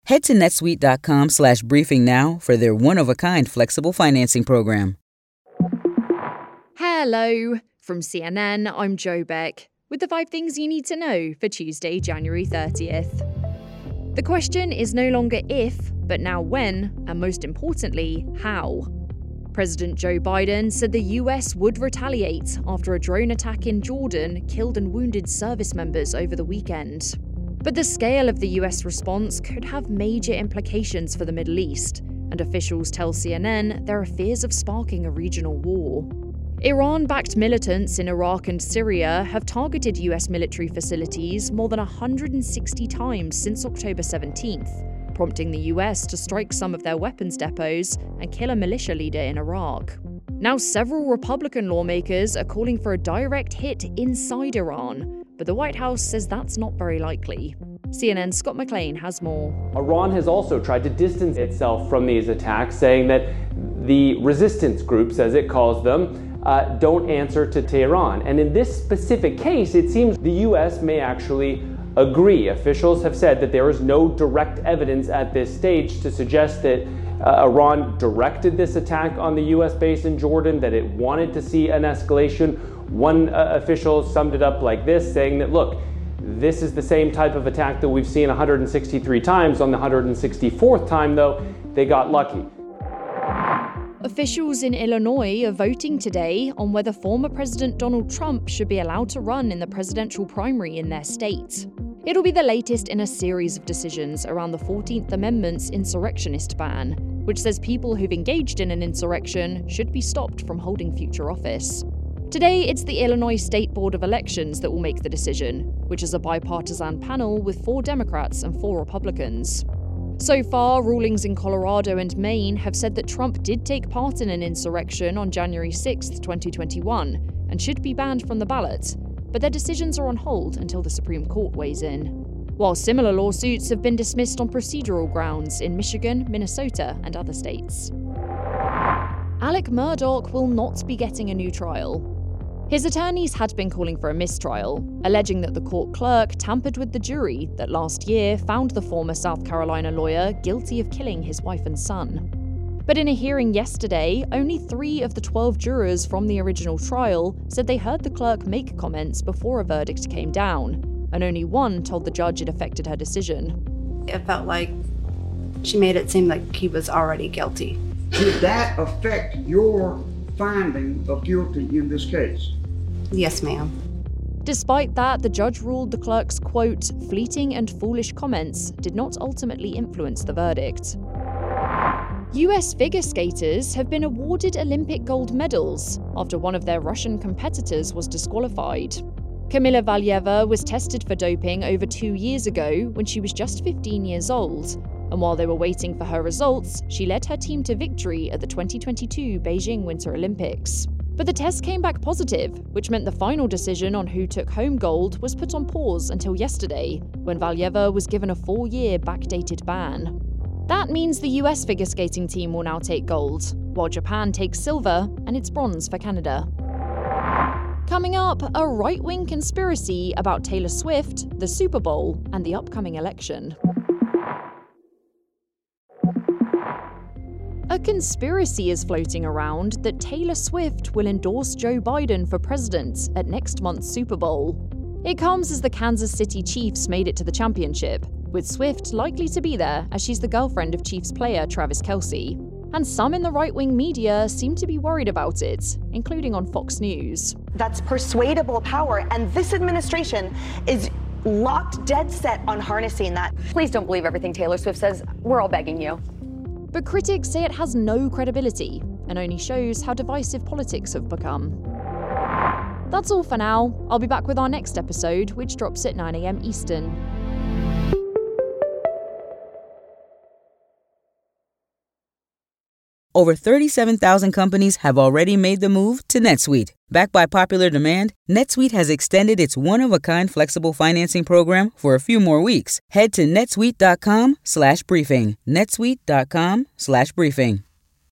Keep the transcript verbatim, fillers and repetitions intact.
Head to netsuite.com slash briefing now for their one-of-a-kind flexible financing program. Hello. From C N N, I'm Jo Beck, with the five things you need to know for Tuesday, January thirtieth. The question is no longer if, but now when, and most importantly, how. President Joe Biden said the U S would retaliate after a drone attack in Jordan killed and wounded service members over the weekend. But the scale of the U S response could have major implications for the Middle East, and officials tell C N N there are fears of sparking a regional war. Iran-backed militants in Iraq and Syria have targeted U S military facilities more than one hundred sixty times since October seventeenth, prompting the U S to strike some of their weapons depots and kill a militia leader in Iraq. Now, several Republican lawmakers are calling for a direct hit inside Iran, but the White House says that's not very likely. C N N's Scott McLean has more. Iran has also tried to distance itself from these attacks, saying that the resistance groups, as it calls them, uh, don't answer to Tehran. And in this specific case, it seems the U S may actually agree. Officials have said that there is no direct evidence at this stage to suggest that uh, Iran directed this attack on the U S base in Jordan, that it wanted to see an escalation. One uh, official summed it up like this, saying that, look, this is the same type of attack that we've seen one hundred sixty-three times. On the one hundred sixty-fourth time, though, they got lucky. Officials in Illinois are voting today on whether former President Donald Trump should be allowed to run in the presidential primary in their state. It'll be the latest in a series of decisions around the fourteenth Amendment's insurrectionist ban, which says people who've engaged in an insurrection should be stopped from holding future office. Today, it's the Illinois State Board of Elections that will make the decision, which is a bipartisan panel with four Democrats and four Republicans. So far, rulings in Colorado and Maine have said that Trump did take part in an insurrection on January sixth, twenty twenty-one, and should be banned from the ballot, but their decisions are on hold until the Supreme Court weighs in. While similar lawsuits have been dismissed on procedural grounds in Michigan, Minnesota, and other states. Alec Murdaugh will not be getting a new trial. His attorneys had been calling for a mistrial, alleging that the court clerk tampered with the jury that last year found the former South Carolina lawyer guilty of killing his wife and son. But in a hearing yesterday, only three of the twelve jurors from the original trial said they heard the clerk make comments before a verdict came down, and only one told the judge it affected her decision. It felt like she made it seem like he was already guilty. Did that affect your finding of guilty in this case? Yes, ma'am. Despite that, the judge ruled the clerk's, quote, fleeting and foolish comments did not ultimately influence the verdict. U S figure skaters have been awarded Olympic gold medals after one of their Russian competitors was disqualified. Kamila Valieva was tested for doping over two years ago when she was just fifteen years old, and while they were waiting for her results, she led her team to victory at the twenty twenty-two Beijing Winter Olympics. But the test came back positive, which meant the final decision on who took home gold was put on pause until yesterday, when Valieva was given a four-year backdated ban. That means the U S figure skating team will now take gold, while Japan takes silver, and it's bronze for Canada. Coming up, a right-wing conspiracy about Taylor Swift, the Super Bowl, and the upcoming election. A conspiracy is floating around that Taylor Swift will endorse Joe Biden for president at next month's Super Bowl. It comes as the Kansas City Chiefs made it to the championship, with Swift likely to be there as she's the girlfriend of Chiefs player Travis Kelce. And some in the right-wing media seem to be worried about it, including on Fox News. That's persuadable power, and this administration is locked dead set on harnessing that. Please don't believe everything Taylor Swift says. We're all begging you. But critics say it has no credibility and only shows how divisive politics have become. That's all for now. I'll be back with our next episode, which drops at nine a.m. Eastern. Over thirty-seven thousand companies have already made the move to NetSuite. Backed by popular demand, NetSuite has extended its one-of-a-kind flexible financing program for a few more weeks. Head to netsuite.com slash briefing. netsuite.com slash briefing.